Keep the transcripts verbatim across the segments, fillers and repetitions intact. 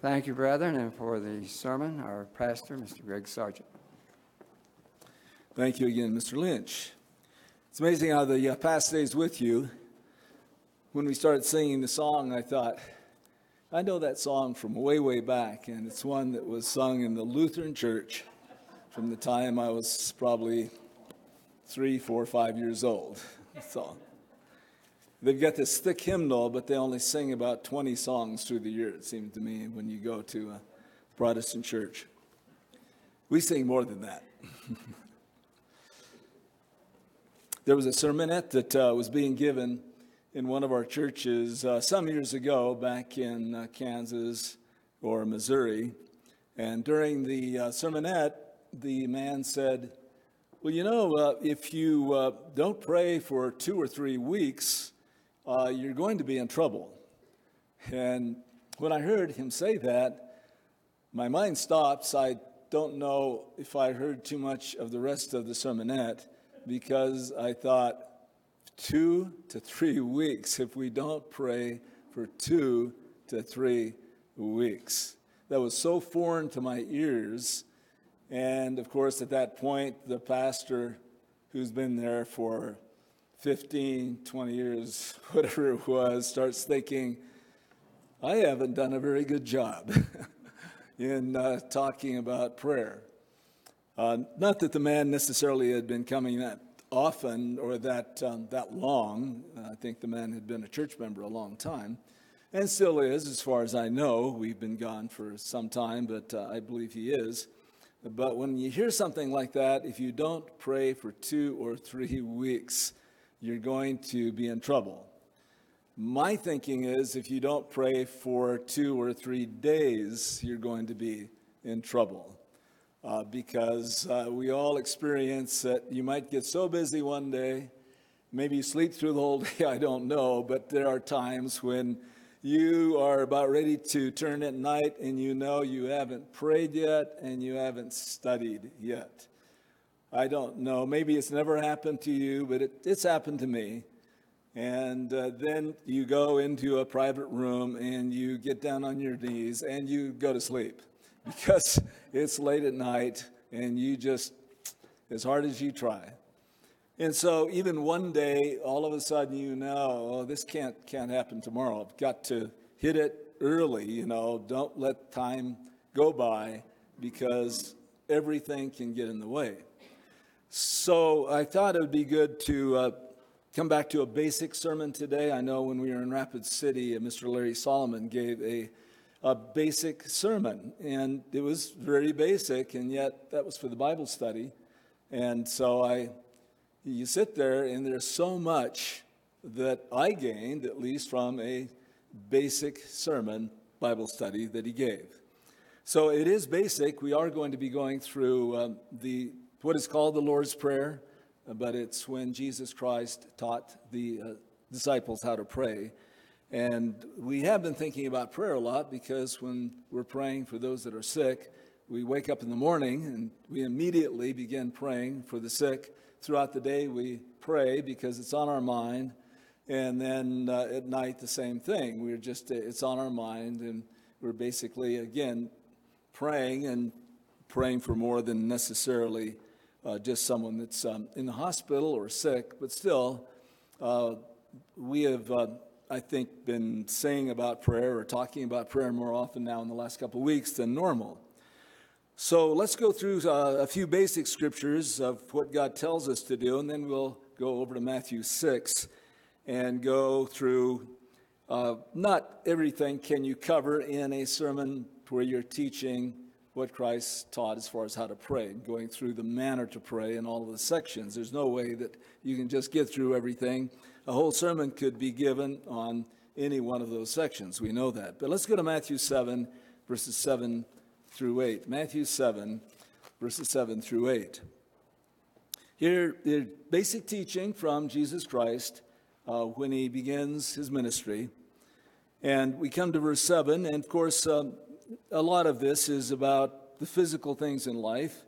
Thank you, brethren, and for the sermon, our pastor, Mister Greg Sargent. Thank you again, Mister Lynch. It's amazing how the uh, past stays with you. When we started singing the song, I thought, I know that song from way, way back, and it's one that was sung in the Lutheran Church from the time I was probably three, four, five years old. So they've got this thick hymnal, but they only sing about twenty songs through the year, it seems to me, when you go to a Protestant church. We sing more than that. There was a sermonette that uh, was being given in one of our churches uh, some years ago back in uh, Kansas or Missouri. And during the uh, sermonette, the man said, well, you know, uh, if you uh, don't pray for two or three weeks, uh, you're going to be in trouble. And when I heard him say that, my mind stops. I don't know if I heard too much of the rest of the sermonette, because I thought, two to three weeks, if we don't pray for two to three weeks. That was so foreign to my ears. And of course, at that point, the pastor who's been there for fifteen, twenty years, whatever it was, starts thinking, I haven't done a very good job in uh, talking about prayer. Uh, not that the man necessarily had been coming that often or that um, that long. I think the man had been a church member a long time, and still is, as far as I know. We've been gone for some time, but uh, I believe he is. But when you hear something like that, if you don't pray for two or three weeks, you're going to be in trouble. My thinking is, if you don't pray for two or three days, you're going to be in trouble. Uh, because uh, we all experience that you might get so busy one day, maybe you sleep through the whole day, I don't know, but there are times when you are about ready to turn at night and you know you haven't prayed yet and you haven't studied yet. I don't know, maybe it's never happened to you, but it, it's happened to me. And uh, then you go into a private room and you get down on your knees and you go to sleep. Because it's late at night and you just, as hard as you try. And so even one day, all of a sudden you know, oh, this can't can't happen tomorrow. I've got to hit it early, you know, don't let time go by because everything can get in the way. So I thought it would be good to uh, come back to a basic sermon today. I know when we were in Rapid City, Mister Larry Solomon gave a a basic sermon, and it was very basic, and yet that was for the Bible study. And so I, you sit there, and there's so much that I gained, at least from a basic sermon Bible study that he gave. So it is basic. We are going to be going through um, the what is called the Lord's Prayer, but it's when Jesus Christ taught the uh, disciples how to pray. And we have been thinking about prayer a lot because when we're praying for those that are sick, we wake up in the morning and we immediately begin praying for the sick. Throughout the day, we pray because it's on our mind. And then uh, at night, the same thing. We're just, it's on our mind, and we're basically, again, praying and praying for more than necessarily uh, just someone that's um, in the hospital or sick. But still, uh, we have... Uh, I think, been saying about prayer or talking about prayer more often now in the last couple of weeks than normal. So let's go through uh, a few basic scriptures of what God tells us to do, and then we'll go over to Matthew six and go through, uh, not everything can you cover in a sermon where you're teaching what Christ taught as far as how to pray, going through the manner to pray in all of the sections. There's no way that you can just get through everything. A whole sermon could be given on any one of those sections. We know that. But let's go to Matthew seven, verses seven through eight. Matthew seven, verses seven through eight. Here, the basic teaching from Jesus Christ uh, when he begins his ministry. And we come to verse seven, and of course, um, a lot of this is about the physical things in life.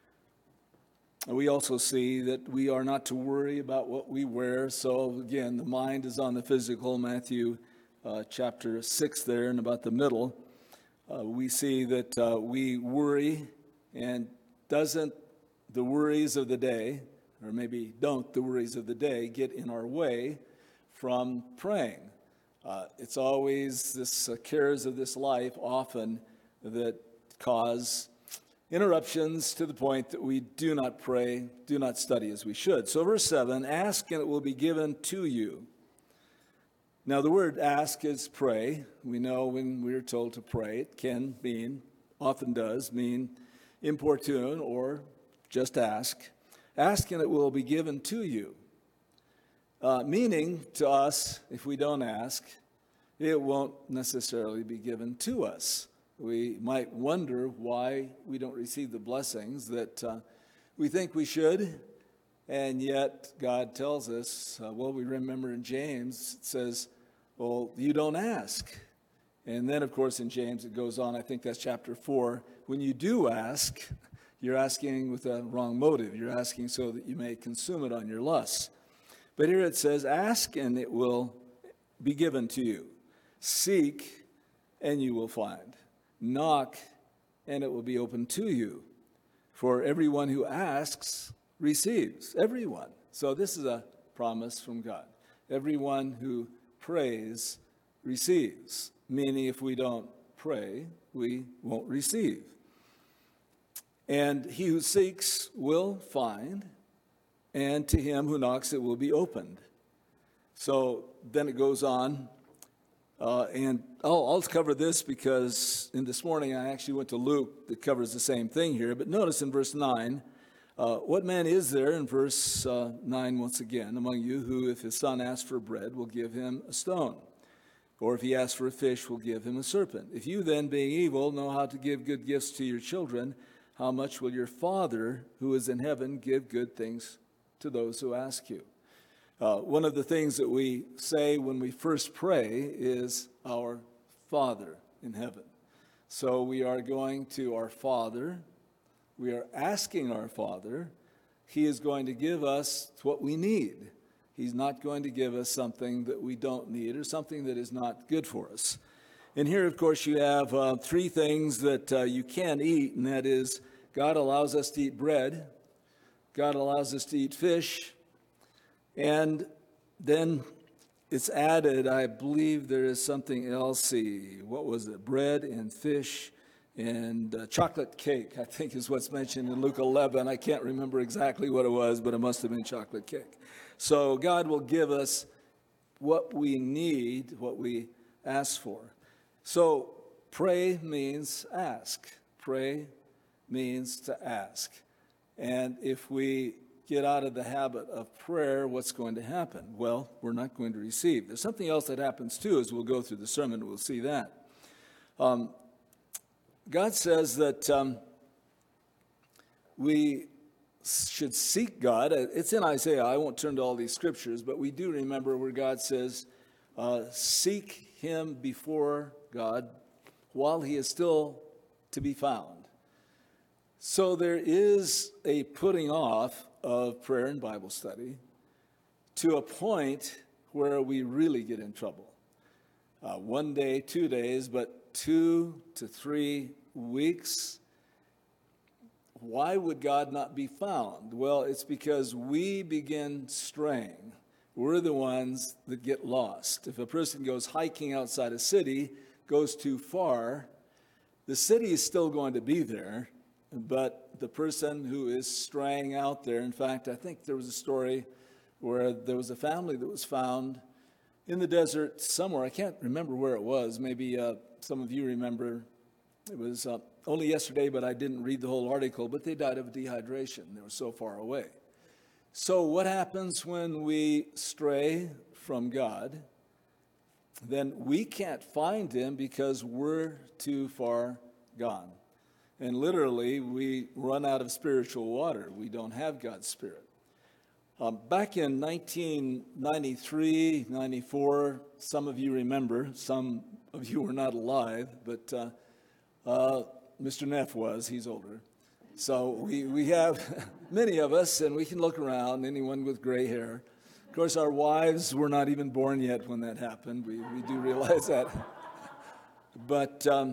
We also see that we are not to worry about what we wear. So again, the mind is on the physical, Matthew uh, chapter six there, and about the middle. uh, we see that uh, we worry, and doesn't the worries of the day, or maybe don't the worries of the day, get in our way from praying? Uh, it's always this uh, cares of this life often that cause interruptions to the point that we do not pray, do not study as we should. So verse seven, ask and it will be given to you. Now the word ask is pray. We know when we're told to pray, it can mean, often does mean importune or just ask. Ask and it will be given to you. Uh, meaning to us, if we don't ask, it won't necessarily be given to us. We might wonder why we don't receive the blessings that uh, we think we should, and yet God tells us, uh, well, we remember in James, it says, well, you don't ask. And then, of course, in James it goes on, I think that's chapter four, when you do ask, you're asking with a wrong motive. You're asking so that you may consume it on your lusts. But here it says, ask and it will be given to you. Seek and you will find. Knock and it will be open to you. For everyone who asks receives. Everyone. So this is a promise from God. Everyone who prays receives. Meaning if we don't pray, we won't receive. And he who seeks will find, and to him who knocks it will be opened. So then it goes on, uh, and I'll, I'll cover this because in this morning I actually went to Luke that covers the same thing here. But notice in verse nine, uh, what man is there, in verse uh, nine once again, among you who, if his son asks for bread, will give him a stone? Or if he asks for a fish, will give him a serpent? If you then, being evil, know how to give good gifts to your children, how much will your Father who is in heaven give good things to those who ask you? Uh, one of the things that we say when we first pray is our Father in heaven. So we are going to our Father. We are asking our Father. He is going to give us what we need. He's not going to give us something that we don't need or something that is not good for us. And here, of course, you have uh, three things that uh, you can eat, and that is God allows us to eat bread, God allows us to eat fish, and then it's added, I believe there is something else. See, what was it? Bread and fish and uh, chocolate cake, I think is what's mentioned in Luke eleven. I can't remember exactly what it was, but it must have been chocolate cake. So God will give us what we need, what we ask for. So pray means ask. Pray means to ask. And if we get out of the habit of prayer, what's going to happen? Well, we're not going to receive. There's something else that happens too as we'll go through the sermon. We'll see that. Um, God says that um, we should seek God. It's in Isaiah. I won't turn to all these scriptures, but we do remember where God says, uh, seek him before God while he is still to be found. So there is a putting off of prayer and Bible study to a point where we really get in trouble. Uh, one day, two days, but two to three weeks. Why would God not be found? Well, it's because we begin straying. We're the ones that get lost. If a person goes hiking outside a city, goes too far, the city is still going to be there, but the person who is straying out there, in fact, I think there was a story where there was a family that was found in the desert somewhere. I can't remember where it was. Maybe uh, some of you remember. It was uh, only yesterday, but I didn't read the whole article, but they died of dehydration. They were so far away. So what happens when we stray from God? Then we can't find him because we're too far gone. And literally, we run out of spiritual water. We don't have God's Spirit. Um, back in nineteen ninety-three, ninety-four, some of you remember, some of you were not alive, but uh, uh, Mister Neff was, he's older. So we, we have many of us, and we can look around, anyone with gray hair. Of course, our wives were not even born yet when that happened. We, we do realize that. But um,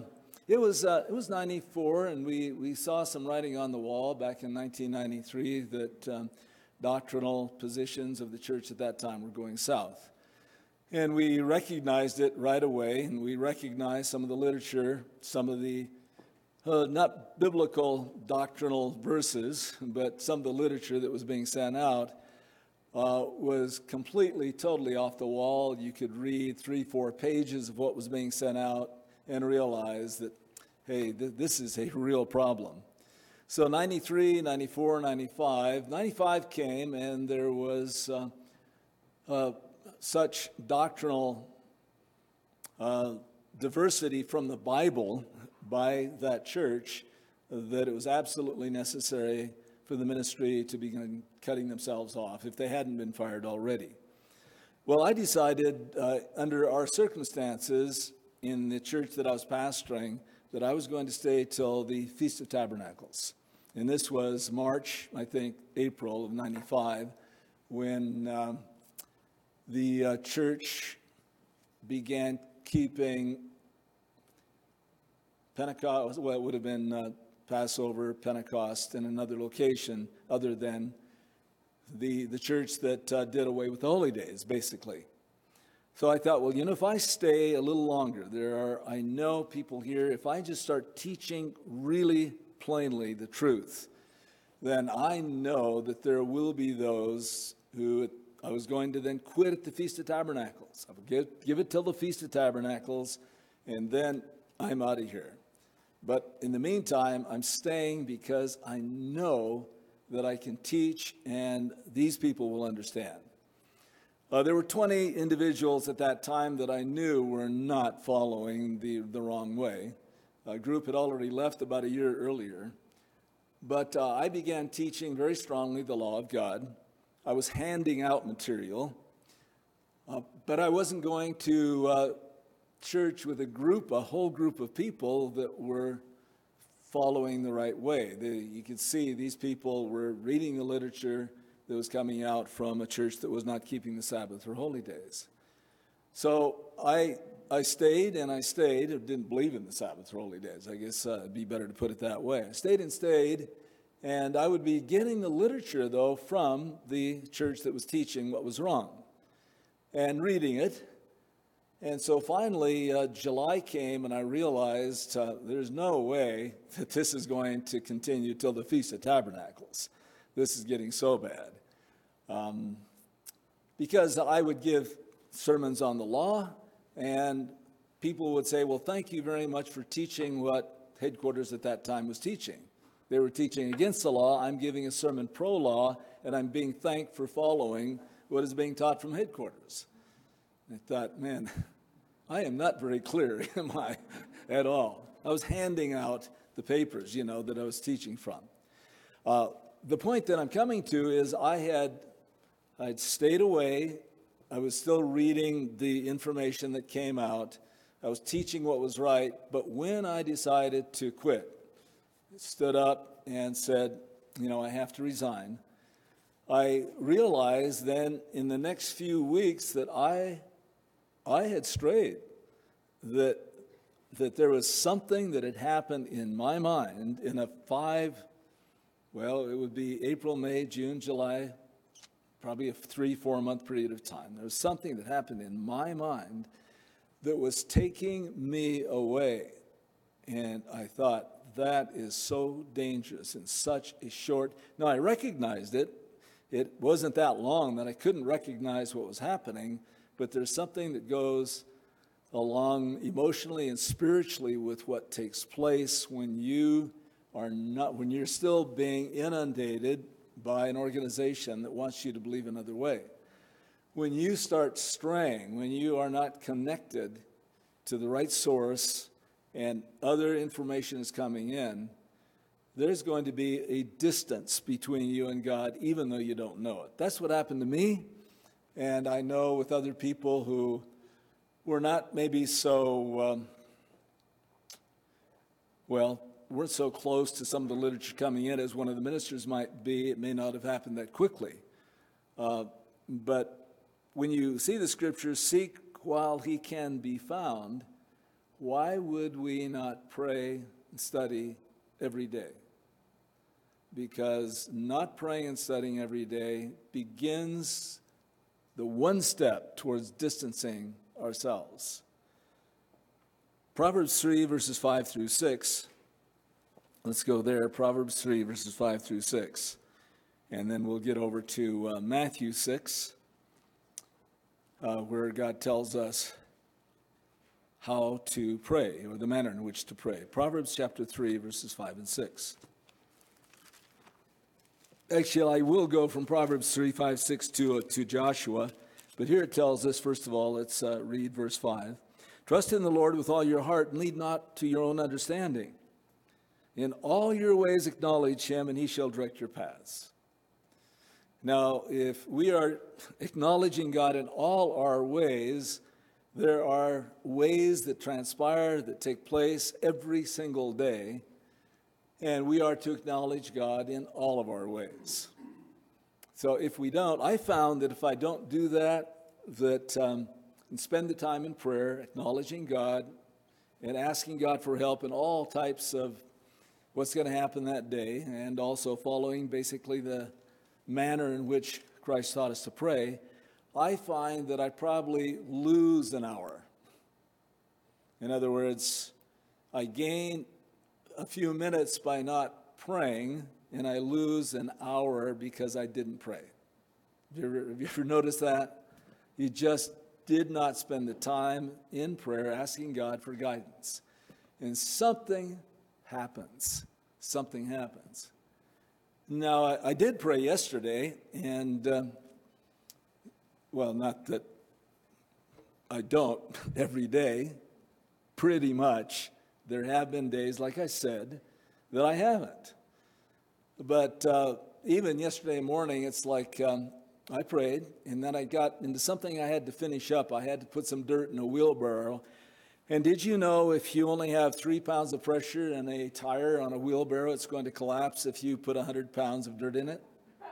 It was uh, it was ninety-four, and we, we saw some writing on the wall back in nineteen ninety-three that um, doctrinal positions of the church at that time were going south. And we recognized it right away, and we recognized some of the literature, some of the uh, not biblical doctrinal verses, but some of the literature that was being sent out uh, was completely, totally off the wall. You could read three, four pages of what was being sent out and realize that, hey, th- this is a real problem. So ninety-three, ninety-four, ninety-five, ninety-five came, and there was uh, uh, such doctrinal uh, diversity from the Bible by that church that it was absolutely necessary for the ministry to begin cutting themselves off if they hadn't been fired already. Well, I decided uh, under our circumstances in the church that I was pastoring that I was going to stay till the Feast of Tabernacles. And this was March, I think, April of ninety-five, when um, the uh, church began keeping Pentecost, well, it would have been uh, Passover, Pentecost, in another location other than the, the church that uh, did away with the holy days, basically. So I thought, well, you know, if I stay a little longer, there are, I know people here, if I just start teaching really plainly the truth, then I know that there will be those who I was going to then quit at the Feast of Tabernacles. I would give, give it till the Feast of Tabernacles, and then I'm out of here. But in the meantime, I'm staying because I know that I can teach and these people will understand. Uh, there were twenty individuals at that time that I knew were not following the, the wrong way. A group had already left about a year earlier. But uh, I began teaching very strongly the law of God. I was handing out material, uh, but I wasn't going to uh, church with a group, a whole group of people that were following the right way. They, you could see these people were reading the literature that was coming out from a church that was not keeping the Sabbath or holy days. So I I stayed and I stayed. I didn't believe in the Sabbath or holy days. I guess uh, it'd be better to put it that way. I stayed and stayed, and I would be getting the literature, though, from the church that was teaching what was wrong and reading it. And so finally, uh, July came, and I realized uh, there's no way that this is going to continue till the Feast of Tabernacles. This is getting so bad. Um, because I would give sermons on the law, and people would say, well, thank you very much for teaching what headquarters at that time was teaching. They were teaching against the law. I'm giving a sermon pro-law, and I'm being thanked for following what is being taught from headquarters. I thought, man, I am not very clear, am I, at all? I was handing out the papers, you know, that I was teaching from. Uh, the point that I'm coming to is I had I'd stayed away. I was still reading the information that came out. I was teaching what was right. But when I decided to quit, I stood up and said, you know, I have to resign. I realized then in the next few weeks that I I had strayed, that that there was something that had happened in my mind in a five, well, it would be April, May, June, July, probably a three, four month period of time. There was something that happened in my mind that was taking me away. And I thought, that is so dangerous in such a short, now I recognized it. It wasn't that long that I couldn't recognize what was happening, but there's something that goes along emotionally and spiritually with what takes place when you are not, when you're still being inundated by an organization that wants you to believe another way. When you start straying, when you are not connected to the right source and other information is coming in, there's going to be a distance between you and God, even though you don't know it. That's what happened to me, and I know with other people who were not maybe so, um, well, weren't so close to some of the literature coming in as one of the ministers might be. It may not have happened that quickly. Uh, but when you see the scriptures, seek while he can be found, why would we not pray and study every day? Because not praying and studying every day begins the one step towards distancing ourselves. Proverbs three, verses five through six. Let's go there. Proverbs three, verses five through six. And then we'll get over to uh, Matthew six, uh, where God tells us how to pray, or the manner in which to pray. Proverbs chapter three, verses five and six. Actually, I will go from Proverbs three, five, six to, uh, to Joshua, but here it tells us, first of all, let's uh, read verse five. Trust in the Lord with all your heart and lead not to your own understanding. In all your ways acknowledge him, and he shall direct your paths. Now, if we are acknowledging God in all our ways, there are ways that transpire, that take place every single day, and we are to acknowledge God in all of our ways. So if we don't, I found that if I don't do that, that um, and spend the time in prayer, acknowledging God, and asking God for help in all types of what's going to happen that day, and also following basically the manner in which Christ taught us to pray, I find that I probably lose an hour. In other words, I gain a few minutes by not praying, and I lose an hour because I didn't pray. Have you ever, have you ever noticed that? You just did not spend the time in prayer asking God for guidance. And something happens. Something happens. Now, I, I did pray yesterday, and, uh, well, not that I don't every day, pretty much. There have been days, like I said, that I haven't. But uh, even yesterday morning, it's like um, I prayed, and then I got into something I had to finish up. I had to put some dirt in a wheelbarrow. And did you know if you only have three pounds of pressure in a tire on a wheelbarrow, it's going to collapse if you put one hundred pounds of dirt in it?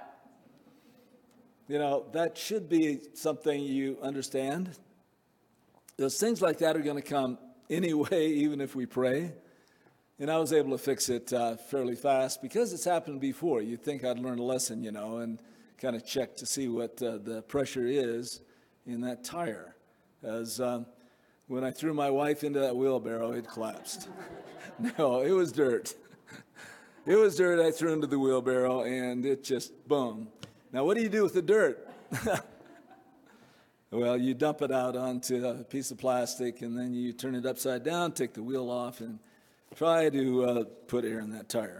You know, that should be something you understand. Those things like that are going to come anyway, even if we pray. And I was able to fix it uh, fairly fast because it's happened before. You'd think I'd learn a lesson, you know, and kind of check to see what uh, the pressure is in that tire. As um, when I threw my wife into that wheelbarrow, it collapsed. No, it was dirt. It was dirt I threw into the wheelbarrow, and it just, boom. Now, what do you do with the dirt? Well, you dump it out onto a piece of plastic, and then you turn it upside down, take the wheel off, and try to uh, put air in that tire.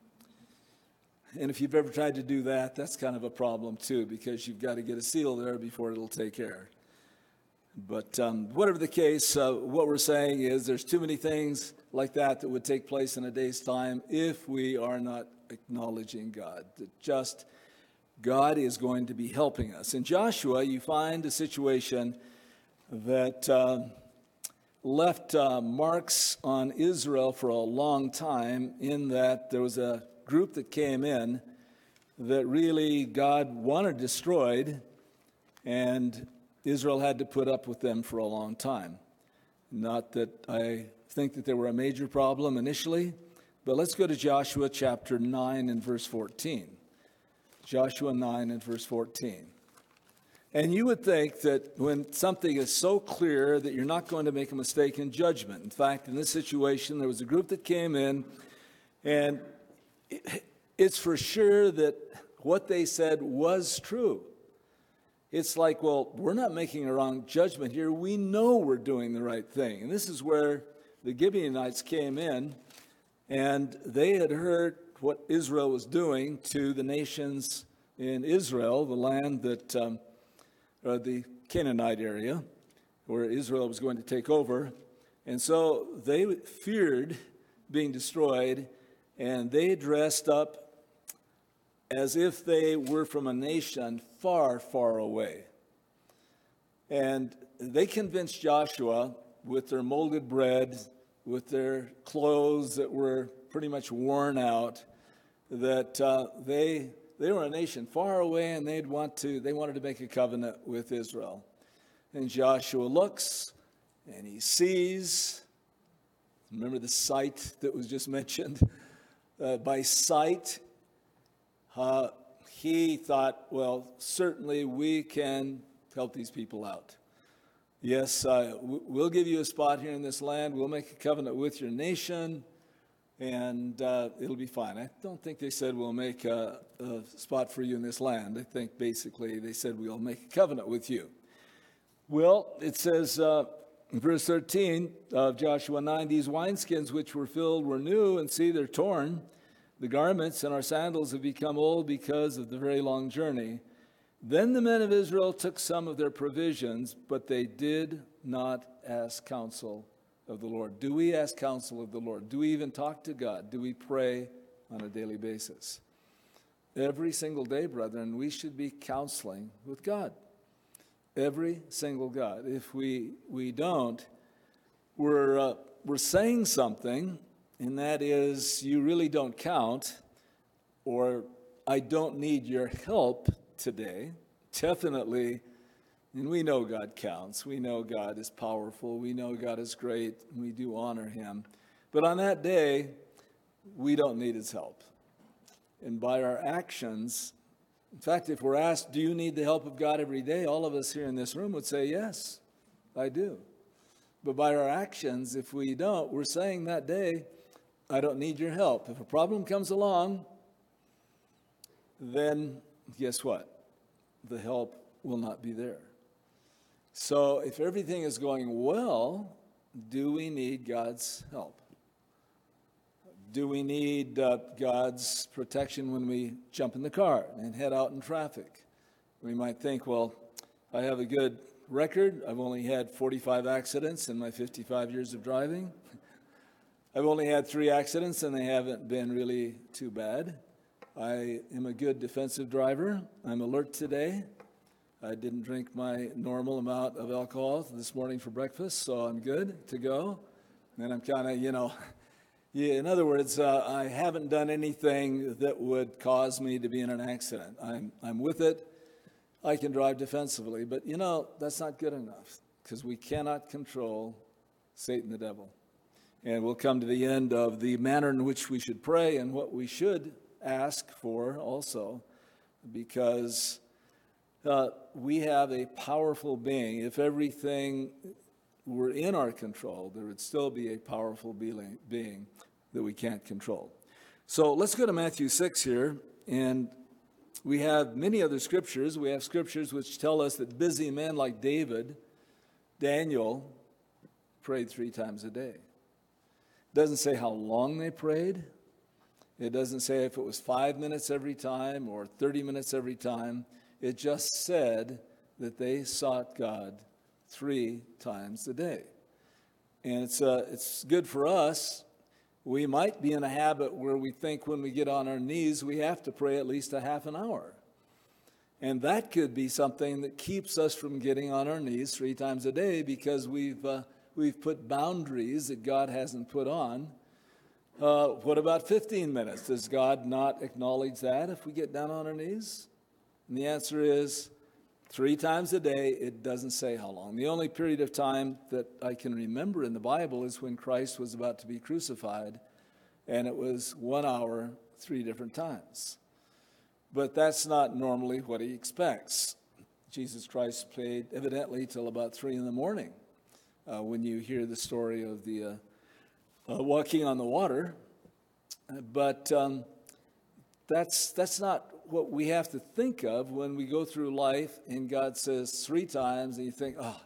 And if you've ever tried to do that, that's kind of a problem, too, because you've got to get a seal there before it'll take air. But um, whatever the case, uh, what we're saying is there's too many things like that that would take place in a day's time if we are not acknowledging God. That just God is going to be helping us. In Joshua, you find a situation that uh, left uh, marks on Israel for a long time, in that there was a group that came in that really God wanted destroyed, and Israel had to put up with them for a long time. Not that I think that they were a major problem initially, but let's go to Joshua chapter nine and verse fourteen. Joshua nine and verse fourteen. And you would think that when something is so clear that you're not going to make a mistake in judgment. In fact, in this situation, there was a group that came in, and it's for sure that what they said was true. It's like, well, we're not making a wrong judgment here. We know we're doing the right thing. And this is where the Gibeonites came in, and they had heard what Israel was doing to the nations in Israel, the land that, um, or the Canaanite area, where Israel was going to take over. And so they feared being destroyed, and they dressed up as if they were from a nation far, far away. And they convinced Joshua with their molded bread, with their clothes that were pretty much worn out, that uh, they they were a nation far away, and they'd want to they wanted to make a covenant with Israel. And Joshua looks, and he sees Remember the sight that was just mentioned? Uh, by sight, uh, he thought, well, certainly we can help these people out. Yes, uh, we'll give you a spot here in this land. We'll make a covenant with your nation, and uh, it'll be fine. I don't think they said we'll make a, a spot for you in this land. I think basically they said we'll make a covenant with you. Well, it says uh, in verse thirteen of Joshua nine, these wineskins which were filled were new, and see, they're torn. The garments and our sandals have become old because of the very long journey. Then the men of Israel took some of their provisions, but they did not ask counsel of the Lord. Do we ask counsel of the Lord? Do we even talk to God? Do we pray on a daily basis? Every single day, brethren, we should be counseling with God. Every single God. If we we don't, we're uh, we're saying something, and that is, you really don't count, or I don't need your help today. Definitely, and we know God counts. We know God is powerful. We know God is great. And we do honor him. But on that day, we don't need his help. And by our actions, in fact, if we're asked, do you need the help of God every day? All of us here in this room would say, yes, I do. But by our actions, if we don't, we're saying that day, I don't need your help. If a problem comes along, then guess what? The help will not be there. So if everything is going well, do we need God's help? Do we need uh, God's protection when we jump in the car and head out in traffic? We might think, well, I have a good record. I've only had forty-five accidents in my fifty-five years of driving. I've only had three accidents, and they haven't been really too bad. I am a good defensive driver. I'm alert today. I didn't drink my normal amount of alcohol this morning for breakfast, so I'm good to go. And I'm kind of, you know, yeah, in other words, uh, I haven't done anything that would cause me to be in an accident. I'm, I'm with it. I can drive defensively. But, you know, that's not good enough, because we cannot control Satan the devil. And we'll come to the end of the manner in which we should pray and what we should ask for also, because uh, we have a powerful being. If everything were in our control, there would still be a powerful being, being that we can't control. So let's go to Matthew six here, and we have many other scriptures. We have scriptures which tell us that busy men like David, Daniel, prayed three times a day. It doesn't say how long they prayed. It doesn't say if it was five minutes every time or thirty minutes every time. It just said that they sought God three times a day. And it's uh, it's good for us. We might be in a habit where we think when we get on our knees, we have to pray at least a half an hour. And that could be something that keeps us from getting on our knees three times a day, because we've, uh, we've put boundaries that God hasn't put on. Uh, what about fifteen minutes? Does God not acknowledge that if we get down on our knees? And the answer is three times a day. It doesn't say how long. The only period of time that I can remember in the Bible is when Christ was about to be crucified, and it was one hour, three different times. But that's not normally what he expects. Jesus Christ prayed evidently till about three in the morning uh, when you hear the story of the uh, Uh, walking on the water, uh, but um, that's that's not what we have to think of when we go through life and God says three times, and you think, oh,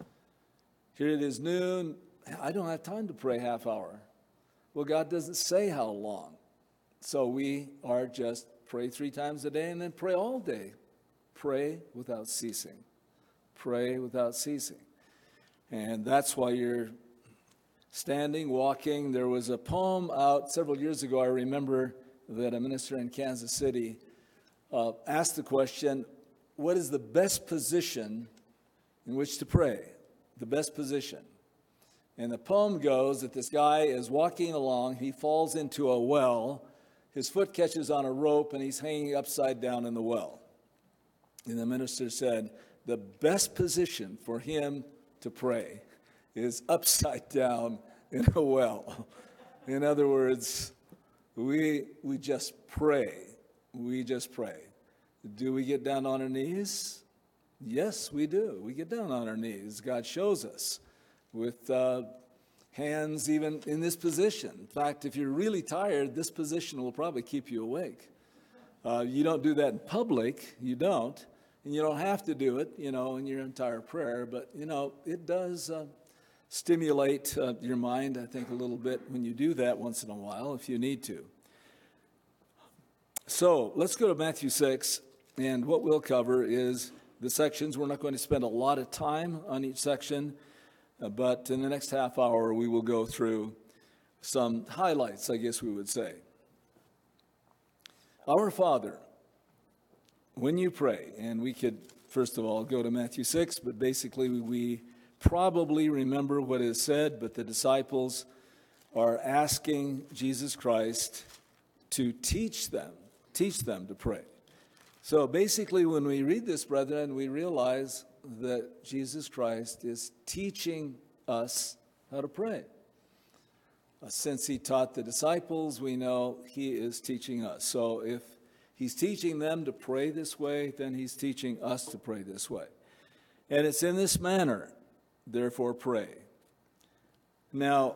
here it is noon, I don't have time to pray half hour. Well, God doesn't say how long, so we are just pray three times a day and then pray all day. Pray without ceasing. Pray without ceasing. And that's why you're standing, walking. There was a poem out several years ago. I remember that a minister in Kansas City uh, asked the question, what is the best position in which to pray? The best position. And the poem goes that this guy is walking along. He falls into a well. His foot catches on a rope, and he's hanging upside down in the well. And the minister said, the best position for him to pray is upside down in a well. In other words, we we just pray. We just pray. Do we get down on our knees? Yes, we do. We get down on our knees. God shows us with uh, hands even in this position. In fact, if you're really tired, this position will probably keep you awake. Uh, you don't do that in public. You don't. And you don't have to do it, you know, in your entire prayer. But, you know, it does uh, stimulate uh, your mind, I think, a little bit when you do that once in a while, if you need to. So let's go to Matthew six. And what we'll cover is the sections. We're not going to spend a lot of time on each section. Uh, but in the next half hour, we will go through some highlights, I guess we would say. Our Father, when you pray, and we could, first of all, go to Matthew six, but basically we probably remember what is said, but the disciples are asking Jesus Christ to teach them, teach them to pray. So basically when we read this, brethren, we realize that Jesus Christ is teaching us how to pray. Uh, since he taught the disciples, we know he is teaching us. So if he's teaching them to pray this way, then he's teaching us to pray this way. And it's in this manner, therefore pray. Now,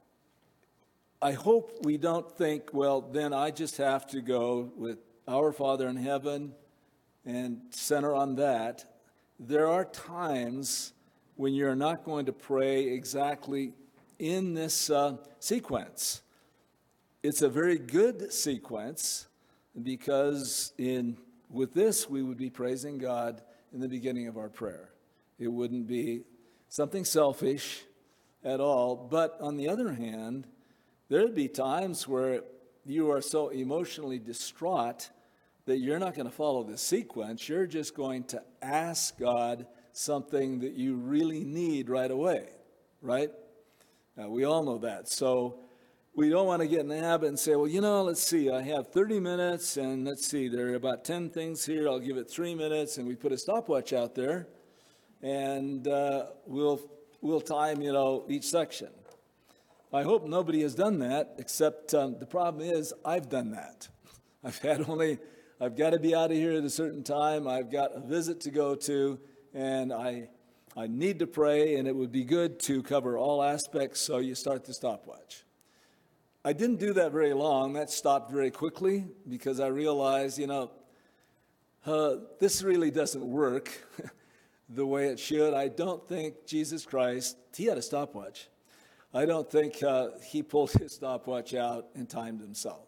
I hope we don't think, well, then I just have to go with our Father in heaven and center on that. There are times when you're not going to pray exactly in this uh, sequence. It's a very good sequence because in with this we would be praising God in the beginning of our prayer. It wouldn't be something selfish at all. But on the other hand, there'd be times where you are so emotionally distraught that you're not going to follow this sequence. You're just going to ask God something that you really need right away, right? Uh, we all know that. So we don't want to get in the habit and say, well, you know, let's see, I have thirty minutes, and let's see, there are about ten things here. I'll give it three minutes, and we put a stopwatch out there, and uh, we'll we'll time, you know, each section. I hope nobody has done that, except um, the problem is I've done that. I've had only, I've got to be out of here at a certain time. I've got a visit to go to, and I I need to pray, and it would be good to cover all aspects, so you start the stopwatch. I didn't do that very long. That stopped very quickly because I realized, you know, uh, this really doesn't work the way it should. I don't think Jesus Christ, he had a stopwatch. I don't think uh, he pulled his stopwatch out and timed himself.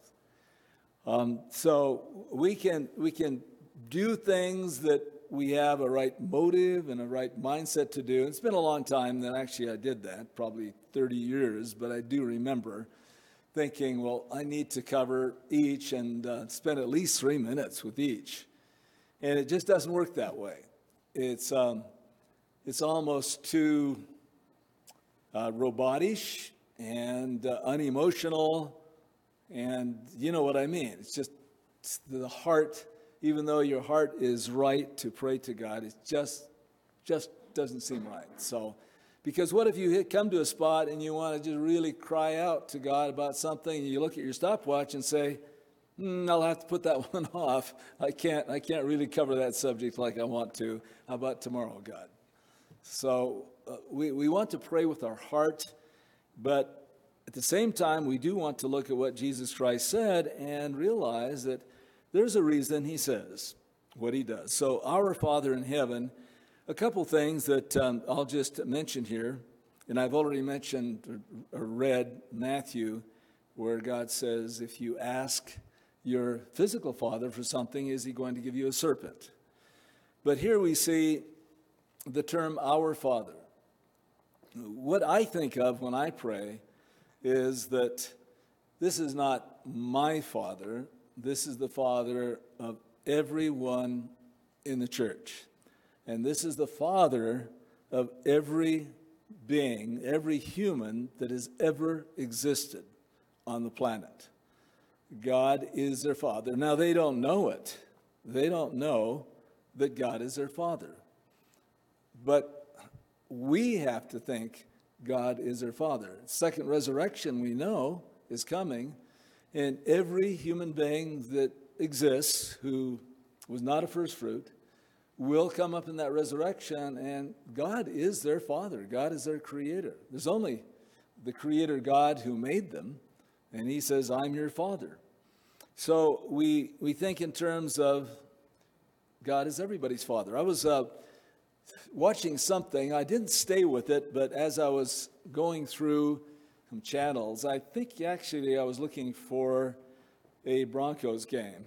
Um, so we can we can do things that we have a right motive and a right mindset to do. It's been a long time that actually I did that, probably thirty years, but I do remember thinking, well, I need to cover each and uh, spend at least three minutes with each. And it just doesn't work that way. It's um, it's almost too uh, robotish and uh, unemotional, and you know what I mean. It's just it's the heart. Even though your heart is right to pray to God, it just just doesn't seem right. So, because what if you hit, come to a spot and you want to just really cry out to God about something, and you look at your stopwatch and say, mm, "I'll have to put that one off. I can't I can't really cover that subject like I want to. How about tomorrow, God?" So uh, we we want to pray with our heart, but at the same time, we do want to look at what Jesus Christ said and realize that there's a reason he says what he does. So our Father in heaven, a couple things that um, I'll just mention here, and I've already mentioned or read Matthew, where God says, if you ask your physical father for something, is he going to give you a serpent? But here we see the term our Father. What I think of when I pray is that this is not my Father. This is the Father of everyone in the church. And this is the Father of every being, every human that has ever existed on the planet. God is their Father. Now, they don't know it. They don't know that God is their Father. But we have to think God is their Father. Second resurrection, we know, is coming, and every human being that exists who was not a first fruit will come up in that resurrection, and God is their Father. God is their Creator. There's only the Creator God who made them, and He says, I'm your Father. So we we think in terms of God is everybody's Father. I was uh, watching something. I didn't stay with it, but as I was going through some channels, I think actually I was looking for a Broncos game.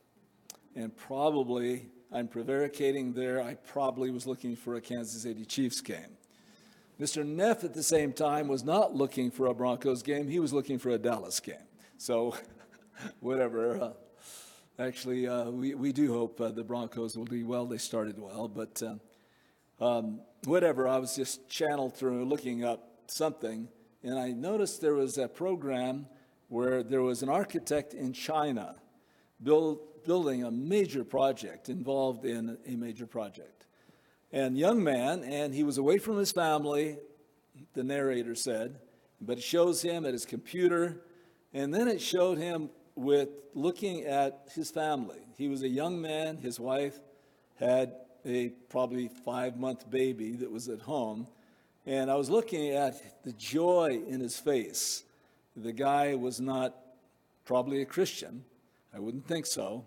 And probably, I'm prevaricating there, I probably was looking for a Kansas City Chiefs game. Mister Neff at the same time was not looking for a Broncos game. He was looking for a Dallas game. So, whatever. Uh, actually, uh, we, we do hope uh, the Broncos will do well. They started well. But uh, um, whatever, I was just channeled through looking up something. And I noticed there was a program where there was an architect in China build, building a major project, involved in a major project. And young man, and he was away from his family, the narrator said, but it shows him at his computer, and then it showed him with looking at his family. He was a young man, his wife had a probably five-month baby that was at home, and I was looking at the joy in his face. The guy was not probably a Christian. I wouldn't think so.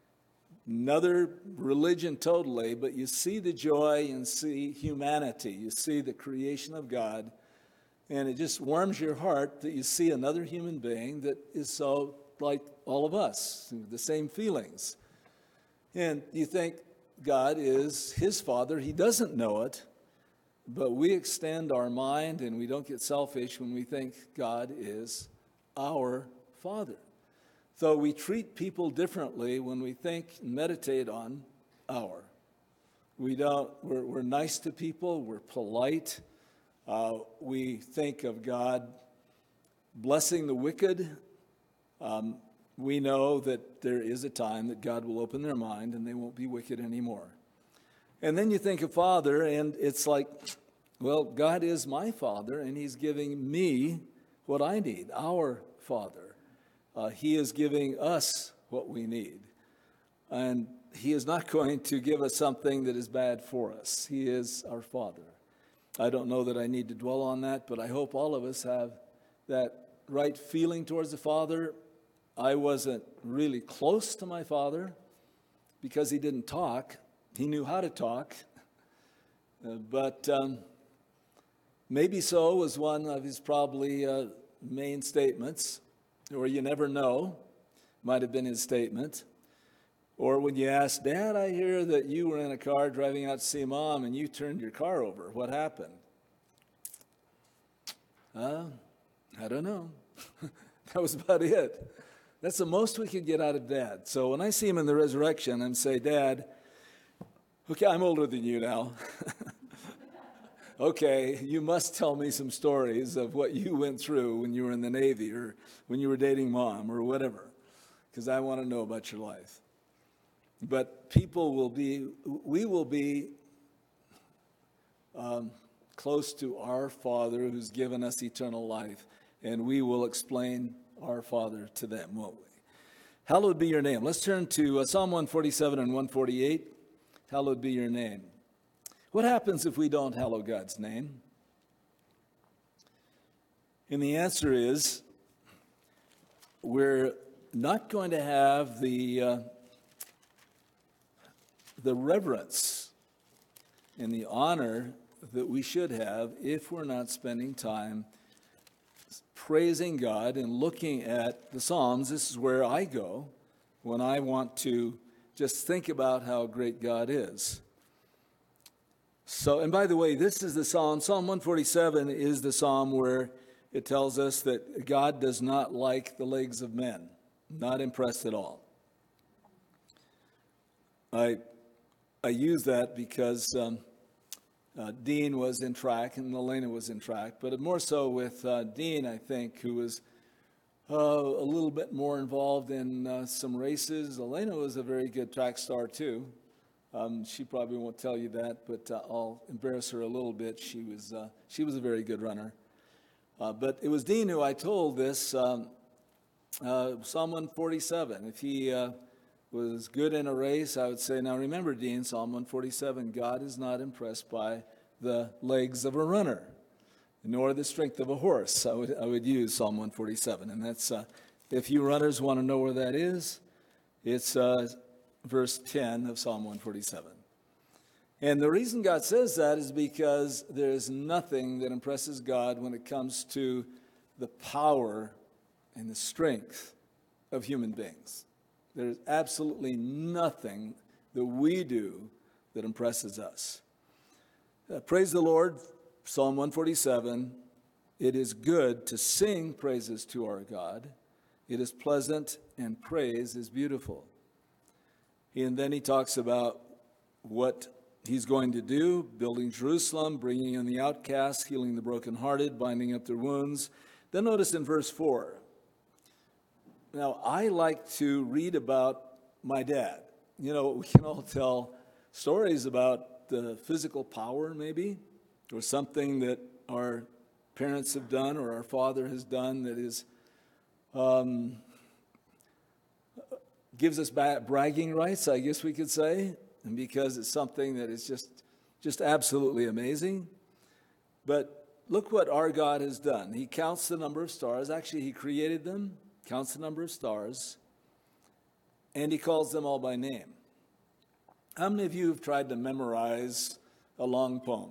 Another religion totally, but you see the joy and see humanity. You see the creation of God, and it just warms your heart that you see another human being that is so like all of us, the same feelings. And you think God is his Father. He doesn't know it, but we extend our mind and we don't get selfish when we think God is our Father. So we treat people differently when we think and meditate on our. We don't, we're, we're nice to people, we're polite. Uh, we think of God blessing the wicked. Um, we know that there is a time that God will open their mind and they won't be wicked anymore. And then you think of Father, and it's like, well, God is my Father, and He's giving me what I need, our Father. Uh, he is giving us what we need. And He is not going to give us something that is bad for us. He is our Father. I don't know that I need to dwell on that, but I hope all of us have that right feeling towards the Father. I wasn't really close to my father because he didn't talk. He knew how to talk. Uh, but um, maybe so was one of his probably uh, main statements. Or you never know, might have been his statement. Or when you ask, Dad, I hear that you were in a car driving out to see Mom and you turned your car over. What happened? Uh, I don't know. That was about it. That's the most we could get out of Dad. So when I see him in the resurrection and say, Dad, okay, I'm older than you now. Okay, you must tell me some stories of what you went through when you were in the Navy or when you were dating Mom or whatever, because I want to know about your life. But people will be, we will be um, close to our Father who's given us eternal life, and we will explain our Father to them, won't we? Hallowed be your name. Let's turn to uh, Psalm one forty-seven and one forty-eight. Hallowed be your name. What happens if we don't hallow God's name? And the answer is, we're not going to have the uh, the reverence and the honor that we should have if we're not spending time praising God and looking at the Psalms. This is where I go when I want to just think about how great God is. So, and by the way, this is the Psalm. Psalm one forty-seven is the Psalm where it tells us that God does not like the legs of men. Not impressed at all. I I use that because um, uh, Dean was in track and Elena was in track, but more so with uh, Dean, I think, who was uh, a little bit more involved in uh, some races. Elena was a very good track star, too. Um, she probably won't tell you that, but uh, I'll embarrass her a little bit. She was uh, she was a very good runner. Uh, but it was Dean who I told this, um, uh, Psalm one forty-seven. If he uh, was good in a race, I would say, now remember, Dean, Psalm one forty-seven, God is not impressed by the legs of a runner, nor the strength of a horse. I would, I would use Psalm one forty-seven. And that's, uh, if you runners want to know where that is, it's uh, verse ten of Psalm one forty-seven. And the reason God says that is because there is nothing that impresses God when it comes to the power and the strength of human beings. There's absolutely nothing that we do that impresses us. Uh, praise the Lord, Psalm one forty-seven. It is good to sing praises to our God. It is pleasant, and praise is beautiful. And then he talks about what he's going to do, building Jerusalem, bringing in the outcasts, healing the brokenhearted, binding up their wounds. Then notice in verse four. Now, I like to read about my dad. You know, we can all tell stories about the physical power, maybe, or something that our parents have done or our father has done that is um, gives us bragging rights, I guess we could say. And because it's something that is just, just absolutely amazing. But look what our God has done. He counts the number of stars. Actually, he created them, counts the number of stars, and he calls them all by name. How many of you have tried to memorize a long poem?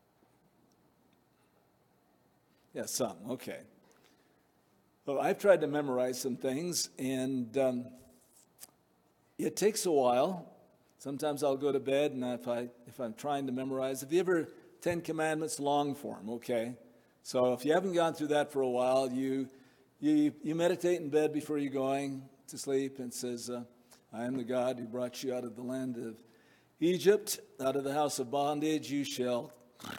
Yeah, some. Okay. Well, I've tried to memorize some things, and um, it takes a while. Sometimes I'll go to bed, and if, I, if I'm trying to memorize, have you ever, Ten Commandments long form, okay? So if you haven't gone through that for a while, you you, you meditate in bed before you're going to sleep, and it says, uh, I am the God who brought you out of the land of Egypt, out of the house of bondage. You shall.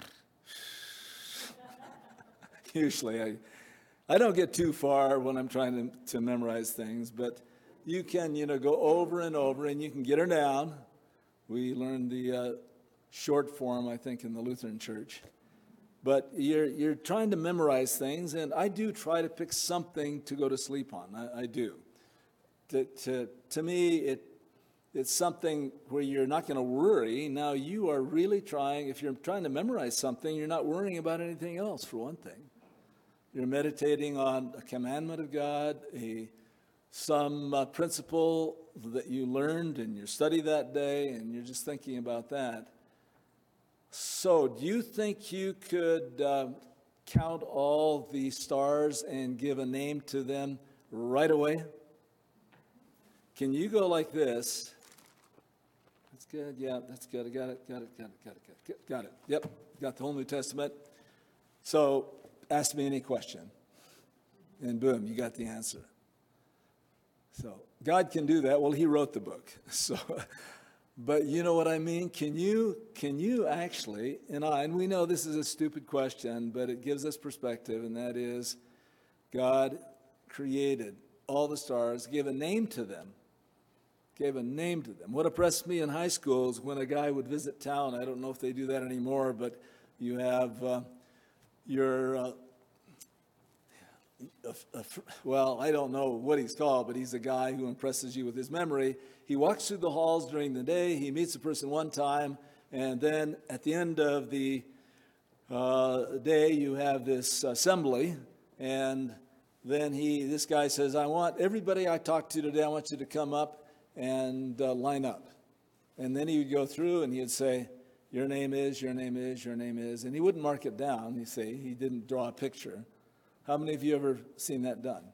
Usually, I, I don't get too far when I'm trying to, to memorize things, but you can, you know, go over and over, and you can get her down. We learned the uh, short form, I think, in the Lutheran Church. But you're you're trying to memorize things, and I do try to pick something to go to sleep on. I, I do. To, to, to me, it it's something where you're not going to worry. Now, you are really trying, if you're trying to memorize something, you're not worrying about anything else, for one thing. You're meditating on a commandment of God, a some uh, principle that you learned in your study that day, and you're just thinking about that. So, do you think you could uh, count all the stars and give a name to them right away? Can you go like this? That's good. Yeah, that's good. I got it. Got it. Got it. Got it. Got it. Got it. Yep. Got the whole New Testament. So, ask me any question, and boom, you got the answer. So God can do that. Well, he wrote the book. So, but you know what I mean? Can you, can you actually, and I, and we know this is a stupid question, but it gives us perspective, and that is God created all the stars, gave a name to them, gave a name to them. What impressed me in high school is when a guy would visit town. I don't know if they do that anymore, but you have uh, your... Uh, A, a, well, I don't know what he's called, but he's a guy who impresses you with his memory. He walks through the halls during the day. He meets a person one time, and then at the end of the uh, day, you have this assembly, and then he, this guy says, I want everybody I talked to today, I want you to come up and uh, line up. And then he would go through, and he'd say, your name is, your name is, your name is, and he wouldn't mark it down, you see. He didn't draw a picture. How many of you ever seen that done?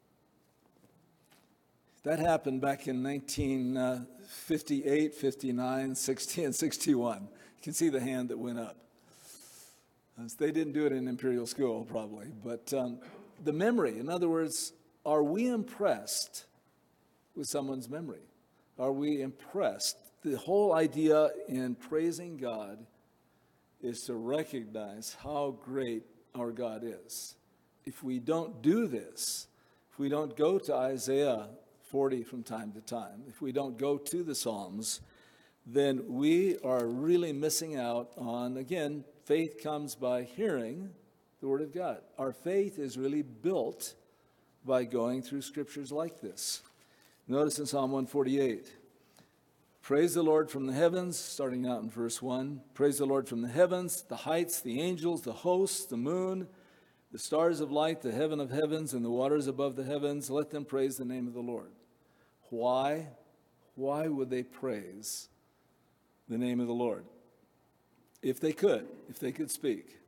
That happened back in nineteen fifty-eight, fifty-nine, sixty, and sixty-one. You can see the hand that went up. They didn't do it in Imperial School, probably. But um, the memory, in other words, are we impressed with someone's memory? Are we impressed? The whole idea in praising God is to recognize how great our God is. If we don't do this, if we don't go to Isaiah forty from time to time, if we don't go to the Psalms, then we are really missing out on, again, faith comes by hearing the Word of God. Our faith is really built by going through scriptures like this. Notice in Psalm one forty-eight, praise the Lord from the heavens, starting out in verse one. Praise the Lord from the heavens, the heights, the angels, the hosts, the moon, the stars of light, the heaven of heavens, and the waters above the heavens. Let them praise the name of the Lord. Why? Why would they praise the name of the Lord? If they could, if they could speak.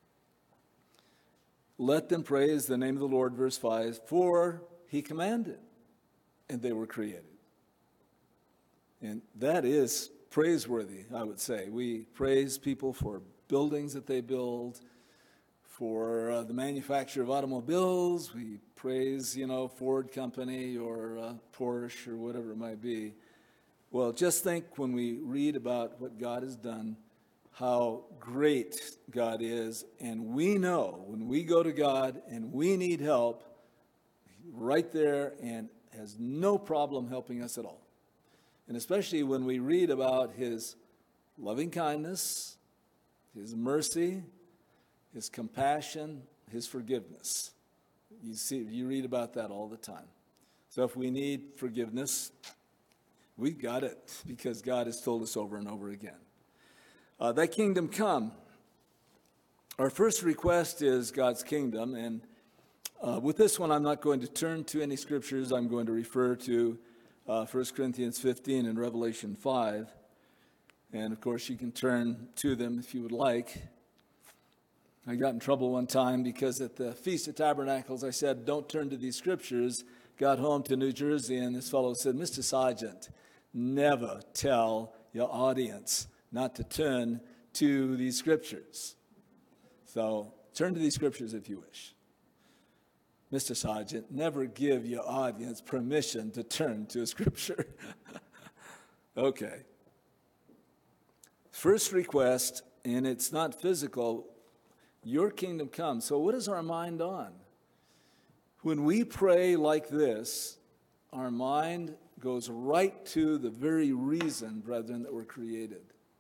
Let them praise the name of the Lord, verse five, for he commanded, and they were created. And that is praiseworthy, I would say. We praise people for buildings that they build, for uh, the manufacture of automobiles. We praise, you know, Ford Company or uh, Porsche or whatever it might be. Well, just think when we read about what God has done, how great God is, and we know when we go to God and we need help, right there and has no problem helping us at all. And especially when we read about his loving kindness, his mercy, his compassion, his forgiveness. You see, you read about that all the time. So if we need forgiveness, we've got it because God has told us over and over again. Uh, thy kingdom come. Our first request is God's kingdom, and uh, with this one I'm not going to turn to any scriptures. I'm going to refer to uh, First Corinthians fifteen and Revelation five, and of course you can turn to them if you would like. I got in trouble one time because at the Feast of Tabernacles I said, don't turn to these scriptures. Got home to New Jersey and this fellow said, Mister Sargent, never tell your audience not to turn to these scriptures. So turn to these scriptures if you wish. Mister Sargent, never give your audience permission to turn to a scripture. Okay. First request, and it's not physical, your kingdom come. So what is our mind on? When we pray like this, our mind goes right to the very reason, brethren, that we're created.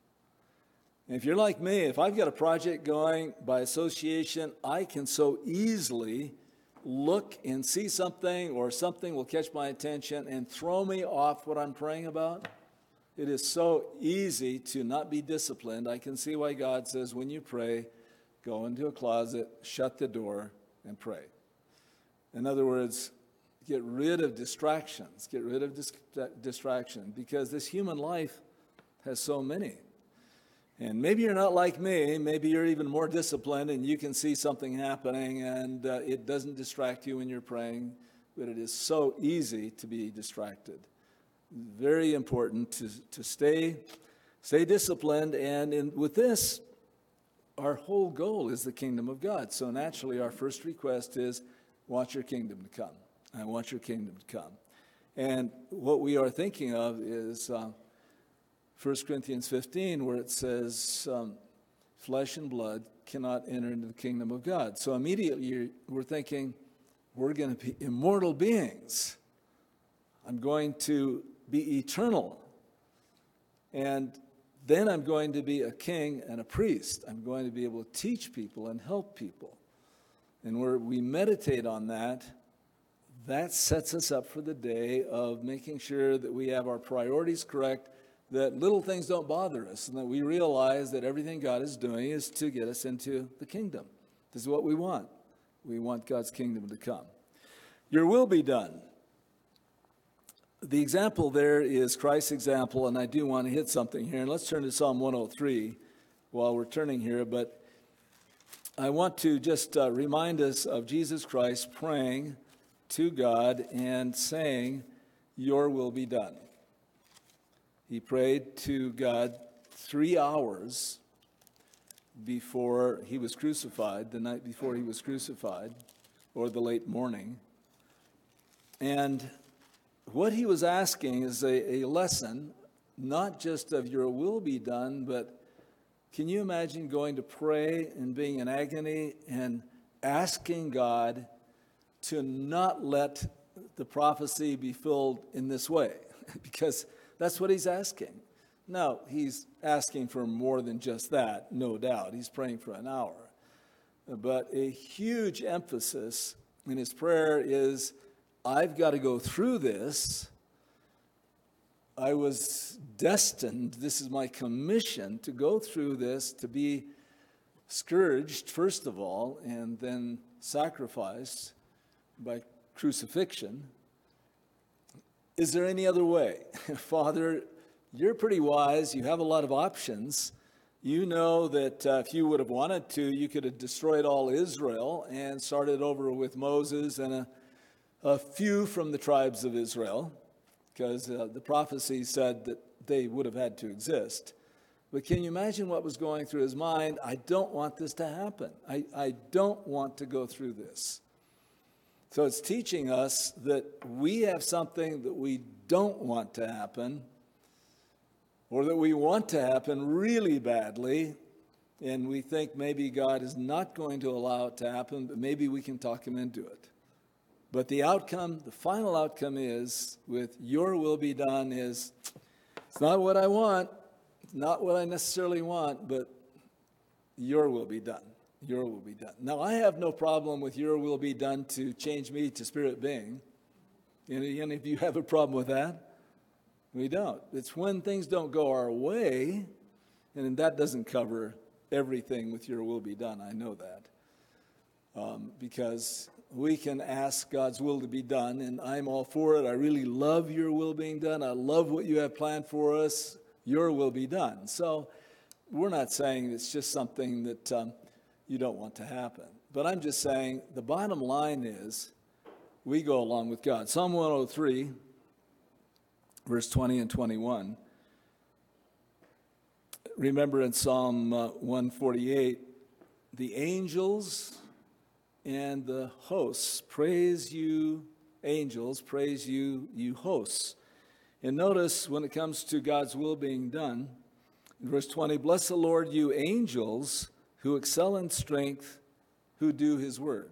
And if you're like me, if I've got a project going by association, I can so easily look and see something or something will catch my attention and throw me off what I'm praying about. It is so easy to not be disciplined. I can see why God says when you pray, go into a closet, shut the door, and pray. In other words, get rid of distractions. Get rid of dis- distraction because this human life has so many. And maybe you're not like me. Maybe you're even more disciplined and you can see something happening and uh, it doesn't distract you when you're praying. But it is so easy to be distracted. Very important to, to stay, stay disciplined. And in, with this, our whole goal is the kingdom of God. So naturally, our first request is, want your kingdom to come. I want your kingdom to come. And what we are thinking of is uh, First Corinthians fifteen, where it says, um, flesh and blood cannot enter into the kingdom of God. So immediately we're thinking, we're going to be immortal beings. I'm going to be eternal. And then I'm going to be a king and a priest. I'm going to be able to teach people and help people. And where we meditate on that, that sets us up for the day of making sure that we have our priorities correct, that little things don't bother us, and that we realize that everything God is doing is to get us into the kingdom. This is what we want. We want God's kingdom to come. Your will be done. The example there is Christ's example, and I do want to hit something here. And let's turn to Psalm one oh three while we're turning here. But I want to just uh, remind us of Jesus Christ praying to God and saying, your will be done. He prayed to God three hours before he was crucified, the night before he was crucified, or the late morning. And what he was asking is a, a lesson, not just of your will be done, but can you imagine going to pray and being in agony and asking God to not let the prophecy be filled in this way? Because that's what he's asking. Now, he's asking for more than just that, no doubt. He's praying for an hour. But a huge emphasis in his prayer is, I've got to go through this. I was destined, this is my commission, to go through this, to be scourged, first of all, and then sacrificed by crucifixion. Is there any other way? Father, you're pretty wise. You have a lot of options. You know that uh, if you would have wanted to, you could have destroyed all Israel and started over with Moses and a, a few from the tribes of Israel, because uh, the prophecy said that they would have had to exist. But can you imagine what was going through his mind? I don't want this to happen. I, I don't want to go through this. So it's teaching us that we have something that we don't want to happen, or that we want to happen really badly, and we think maybe God is not going to allow it to happen, but maybe we can talk him into it. But the outcome, the final outcome is, with your will be done, is it's not what I want, it's not what I necessarily want, but your will be done. Your will be done. Now, I have no problem with your will be done to change me to spirit being. Any, any of you have a problem with that? We don't. It's when things don't go our way, and that doesn't cover everything with your will be done. I know that. Um, because we can ask God's will to be done, and I'm all for it. I really love your will being done. I love what you have planned for us. Your will be done. So we're not saying it's just something that um, you don't want to happen. But I'm just saying the bottom line is we go along with God. Psalm one oh three, verse twenty and twenty-one. Remember in Psalm uh, one forty-eight, the angels and the hosts praise you, angels, praise you, you hosts. And notice when it comes to God's will being done, in verse twenty, bless the Lord, you angels who excel in strength, who do his word.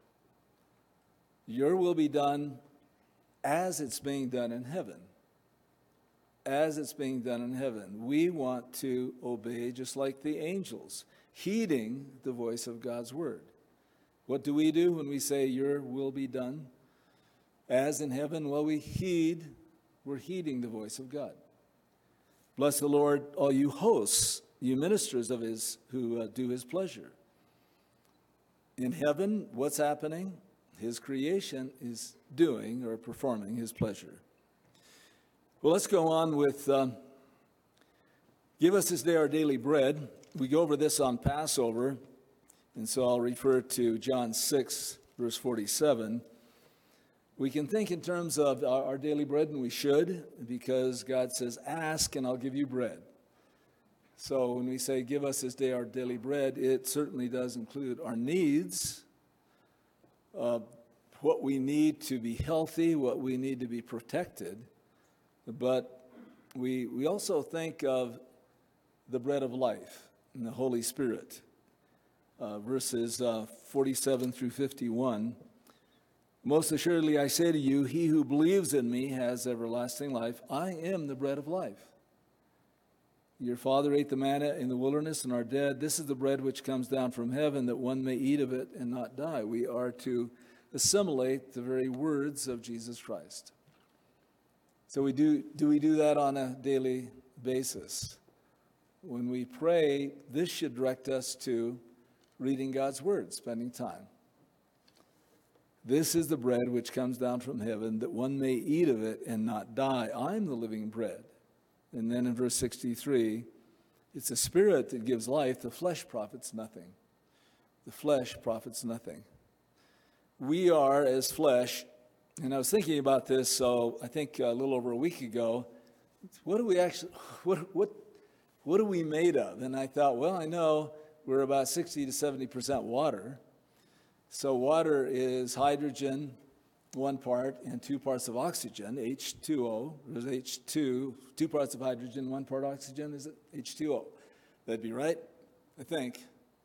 Your will be done as it's being done in heaven. As it's being done in heaven. We want to obey just like the angels, heeding the voice of God's word. What do we do when we say, your will be done as in heaven? Well, we heed, we're heeding the voice of God. Bless the Lord, all you hosts, you ministers of his who uh, do his pleasure. In heaven, what's happening? His creation is doing or performing his pleasure. Well, let's go on with, um, give us this day our daily bread. We go over this on Passover, and so I'll refer to John six, verse forty-seven. We can think in terms of our, our daily bread, and we should, because God says, ask and I'll give you bread. So when we say, give us this day our daily bread, it certainly does include our needs, uh, what we need to be healthy, what we need to be protected. But we, we also think of the bread of life and the Holy Spirit. Uh, verses uh, forty-seven through fifty-one. Most assuredly I say to you, he who believes in me has everlasting life. I am the bread of life. Your father ate the manna in the wilderness and are dead. This is the bread which comes down from heaven, that one may eat of it and not die. We are to assimilate the very words of Jesus Christ. So we do, do we do that on a daily basis? When we pray, this should direct us to reading God's word, spending time. This is the bread which comes down from heaven, that one may eat of it and not die. I'm the living bread. And then in verse sixty-three, it's the spirit that gives life. The flesh profits nothing. The flesh profits nothing. We are as flesh, and I was thinking about this, so I think a little over a week ago, what do we actually, what, what, what are we made of? And I thought, well, I know we're about sixty to seventy percent water. So water is hydrogen, one part, and two parts of oxygen, H two O. There's H two, two parts of hydrogen, one part oxygen. Is it H two O? That'd be right, I think.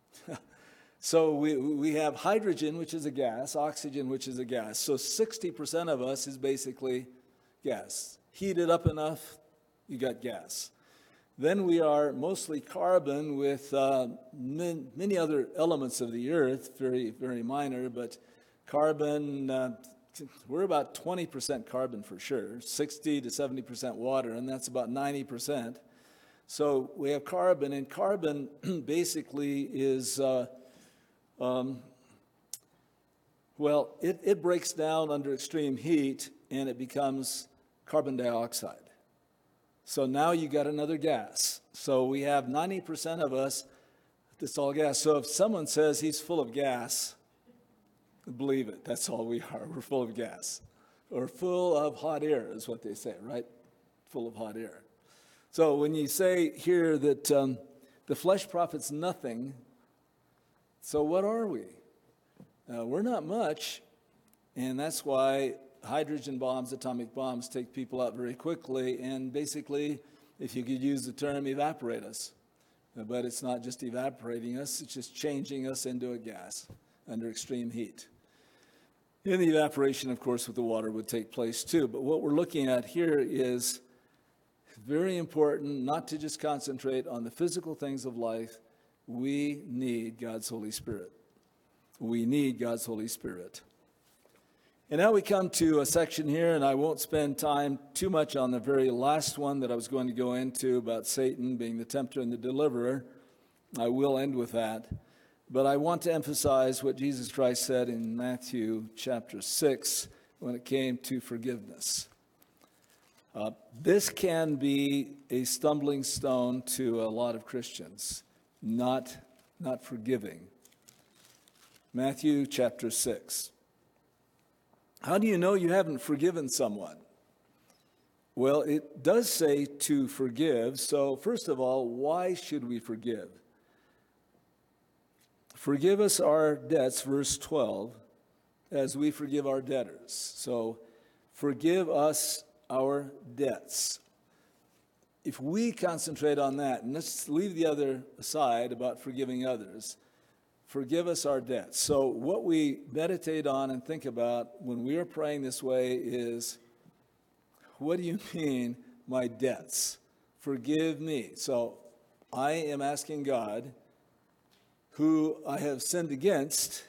So we, we have hydrogen, which is a gas, oxygen, which is a gas. So sixty percent of us is basically gas. Heat it up enough, you got gas. Then we are mostly carbon with uh, min, many other elements of the earth, very, very minor, but carbon, uh, we're about twenty percent carbon for sure, sixty to seventy percent water, and that's about ninety percent. So we have carbon, and carbon basically is, uh, um, well, it, it breaks down under extreme heat, and it becomes carbon dioxide. So now you got another gas. So we have ninety percent of us, it's all gas. So if someone says he's full of gas, believe it, that's all we are. We're full of gas. Or full of hot air is what they say, right? Full of hot air. So when you say here that um, the flesh profits nothing, so what are we? Uh, we're not much, and that's why hydrogen bombs, atomic bombs, take people out very quickly and basically, if you could use the term, evaporate us. Uh, but it's not just evaporating us, it's just changing us into a gas under extreme heat. And the evaporation, of course, with the water would take place too. But what we're looking at here is very important not to just concentrate on the physical things of life. We need God's Holy Spirit. We need God's Holy Spirit. And now we come to a section here, and I won't spend time too much on the very last one that I was going to go into about Satan being the tempter and the deliverer. I will end with that. But I want to emphasize what Jesus Christ said in Matthew chapter six when it came to forgiveness. Uh, this can be a stumbling stone to a lot of Christians, not, not forgiving. Matthew chapter six. How do you know you haven't forgiven someone? Well, it does say to forgive. So first of all, why should we forgive? Forgive us our debts, verse twelve, as we forgive our debtors. So forgive us our debts. If we concentrate on that, and let's leave the other aside about forgiving others, forgive us our debts. So what we meditate on and think about when we are praying this way is, what do you mean, my debts? Forgive me. So I am asking God, who I have sinned against,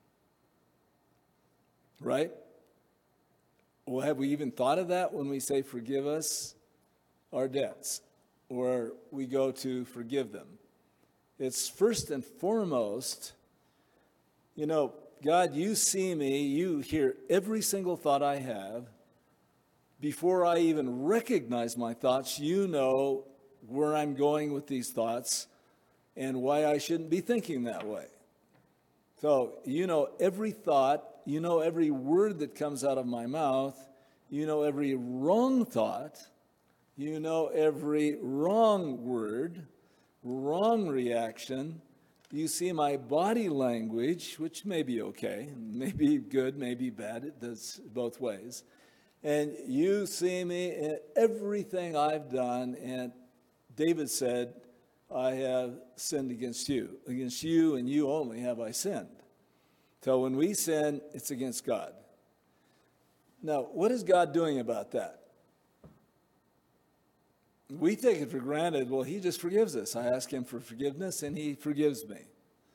right? Well, have we even thought of that when we say forgive us our debts, or we go to forgive them? It's first and foremost, you know, God, you see me, you hear every single thought I have. Before I even recognize my thoughts, you know where I'm going with these thoughts and why I shouldn't be thinking that way. So you know every thought, you know every word that comes out of my mouth, you know every wrong thought, you know every wrong word, wrong reaction. You see my body language, which may be okay, may be good, may be bad, it does both ways. And you see me in everything I've done, and David said, I have sinned against you. Against you and you only have I sinned. So when we sin, it's against God. Now, what is God doing about that? We take it for granted, well, he just forgives us. I ask him for forgiveness, and he forgives me.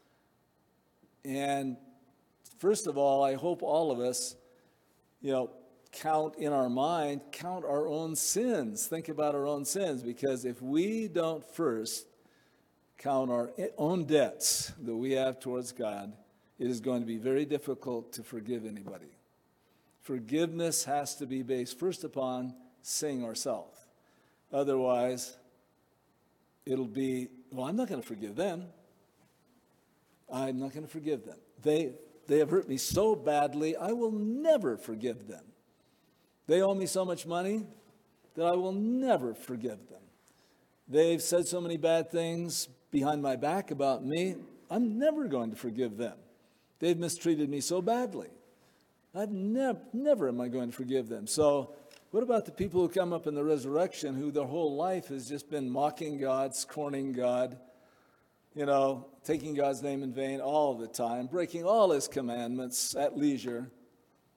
And first of all, I hope all of us, you know, count in our mind, count our own sins. Think about our own sins, because if we don't first count our own debts that we have towards God, it is going to be very difficult to forgive anybody. Forgiveness has to be based first upon seeing ourselves. Otherwise, it'll be, well, I'm not going to forgive them. I'm not going to forgive them. They, they have hurt me so badly, I will never forgive them. They owe me so much money that I will never forgive them. They've said so many bad things behind my back about me, I'm never going to forgive them. They've mistreated me so badly. I've never, never am I going to forgive them. So what about the people who come up in the resurrection who their whole life has just been mocking God, scorning God, you know, taking God's name in vain all the time, breaking all his commandments at leisure,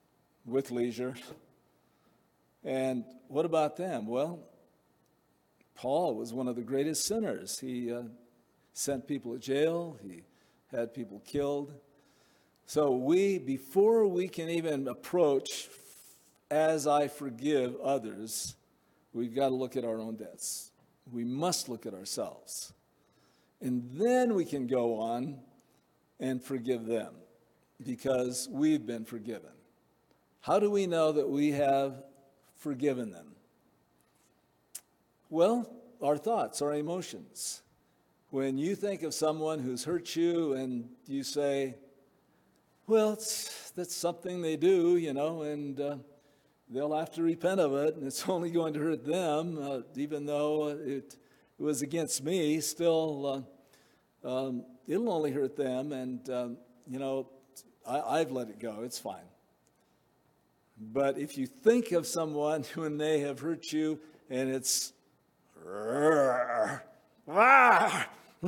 with leisure. And what about them? Well, Paul was one of the greatest sinners. He uh, sent people to jail. He had people killed. So we, before we can even approach, as I forgive others, we've got to look at our own debts. We must look at ourselves. And then we can go on and forgive them because we've been forgiven. How do we know that we have forgiven them? Well, our thoughts, our emotions. When you think of someone who's hurt you and you say, well, it's, that's something they do, you know, and uh, they'll have to repent of it, and it's only going to hurt them, uh, even though it, it was against me, still uh, um, it'll only hurt them, and, um, you know, I, I've let it go, it's fine. But if you think of someone when they have hurt you, and it's, ah,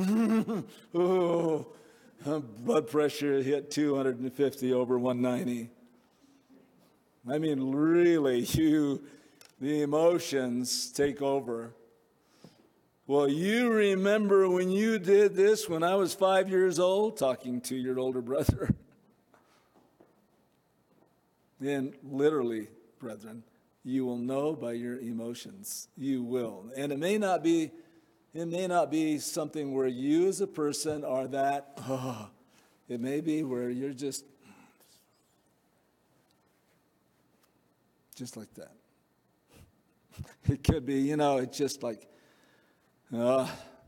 oh, blood pressure hit two hundred fifty over one ninety. I mean, really, you, the emotions take over. Well, you remember when you did this when I was five years old, talking to your older brother. And literally, brethren, you will know by your emotions. You will. And it may not be, it may not be something where you as a person are that, oh, it may be where you're just, just like that. It could be, you know, it's just like, uh,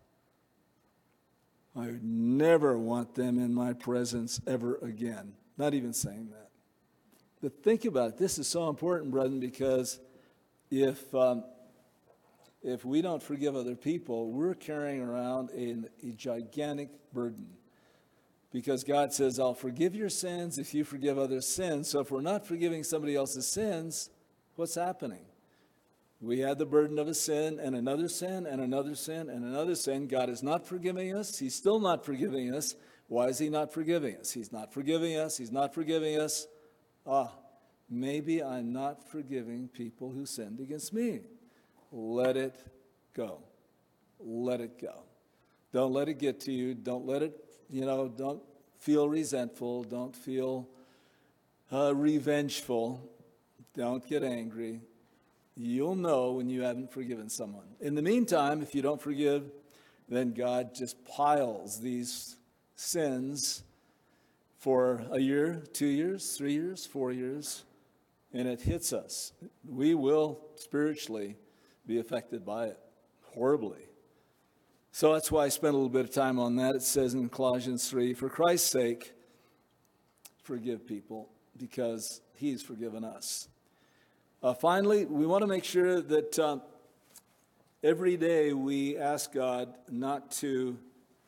I would never want them in my presence ever again. Not even saying that. But think about it. This is so important, brethren, because if um, if we don't forgive other people, we're carrying around a, a gigantic burden. Because God says, I'll forgive your sins if you forgive others' sins. So if we're not forgiving somebody else's sins, what's happening? We had the burden of a sin and another sin and another sin and another sin. God is not forgiving us. He's still not forgiving us. Why is he not forgiving us? He's not forgiving us. He's not forgiving us. Ah, maybe I'm not forgiving people who sinned against me. Let it go. Let it go. Don't let it get to you. Don't let it, you know, don't feel resentful. Don't feel uh, revengeful. Don't get angry. You'll know when you haven't forgiven someone. In the meantime, if you don't forgive, then God just piles these sins for a year, two years, three years, four years, and it hits us. We will spiritually be affected by it horribly. So that's why I spent a little bit of time on that. It says in Colossians three, for Christ's sake, forgive people because he's forgiven us. Uh, finally, we want to make sure that uh, every day we ask God not to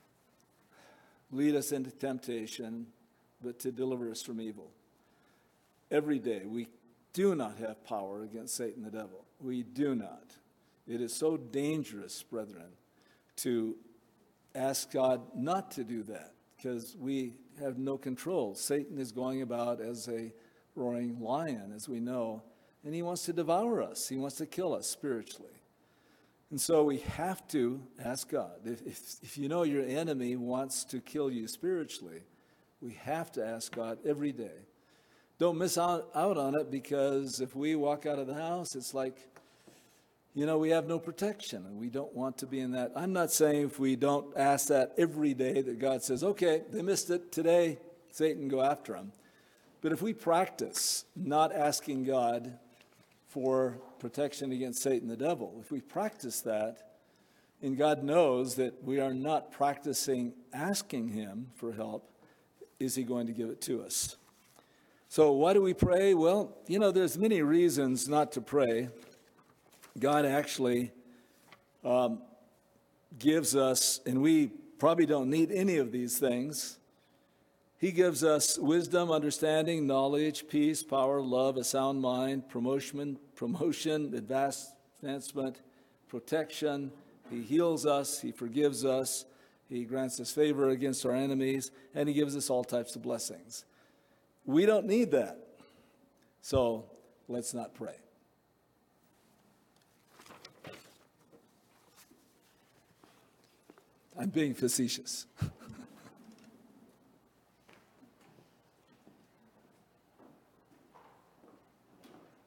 lead us into temptation, but to deliver us from evil. Every day we do not have power against Satan the devil. We do not. It is so dangerous, brethren, to ask God not to do that because we have no control. Satan is going about as a roaring lion, as we know, and he wants to devour us. He wants to kill us spiritually. And so we have to ask God. If, if, if you know your enemy wants to kill you spiritually, we have to ask God every day. Don't miss out, out on it because if we walk out of the house, it's like, you know, we have no protection and we don't want to be in that. I'm not saying if we don't ask that every day that God says, okay, they missed it today, Satan, go after them. But if we practice not asking God for protection against Satan the devil, if we practice that, and God knows that we are not practicing asking him for help, is he going to give it to us? So why do we pray? Well, you know, there's many reasons not to pray. God actually um, gives us, and we probably don't need any of these things. He gives us wisdom, understanding, knowledge, peace, power, love, a sound mind, promotion, promotion, advancement, protection. He heals us. He forgives us. He grants us favor against our enemies, and he gives us all types of blessings. We don't need that. So let's not pray. I'm being facetious.